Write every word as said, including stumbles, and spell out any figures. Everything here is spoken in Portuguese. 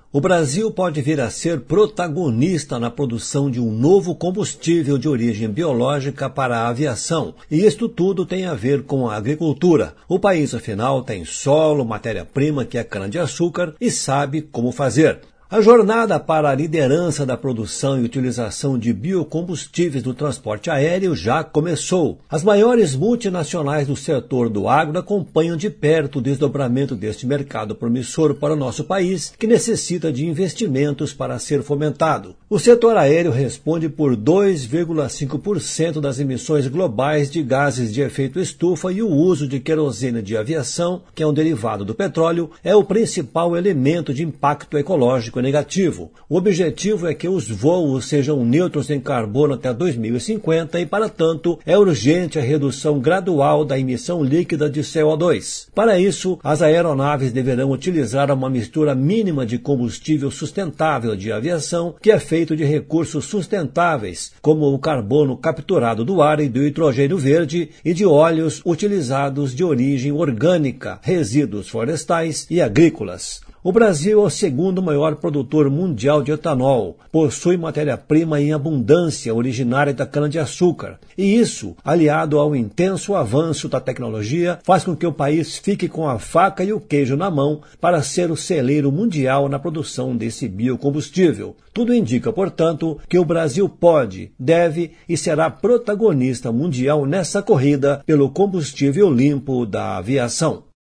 O Brasil pode vir a ser protagonista na produção de um novo combustível de origem biológica para a aviação, e isto tudo tem a ver com a agricultura. O país, afinal, tem solo, matéria-prima que é cana-de-açúcar e sabe como fazer. A jornada para a liderança da produção e utilização de biocombustíveis no transporte aéreo já começou. As maiores multinacionais do setor do agro acompanham de perto o desdobramento deste mercado promissor para o nosso país, que necessita de investimentos para ser fomentado. O setor aéreo responde por dois vírgula cinco por cento das emissões globais de gases de efeito estufa e o uso de querosene de aviação, que é um derivado do petróleo, é o principal elemento de impacto ecológico negativo. O objetivo é que os voos sejam neutros em carbono até dois mil e cinquenta e, para tanto, é urgente a redução gradual da emissão líquida de C O dois. Para isso, as aeronaves deverão utilizar uma mistura mínima de combustível sustentável de aviação, que é feito de recursos sustentáveis, como o carbono capturado do ar e do hidrogênio verde, e de óleos utilizados de origem orgânica, resíduos florestais e agrícolas. O Brasil é o segundo maior produtor mundial de etanol, possui matéria-prima em abundância originária da cana-de-açúcar, e isso, aliado ao intenso avanço da tecnologia, faz com que o país fique com a faca e o queijo na mão para ser o celeiro mundial na produção desse biocombustível. Tudo indica, portanto, que o Brasil pode, deve e será protagonista mundial nessa corrida pelo combustível limpo da aviação.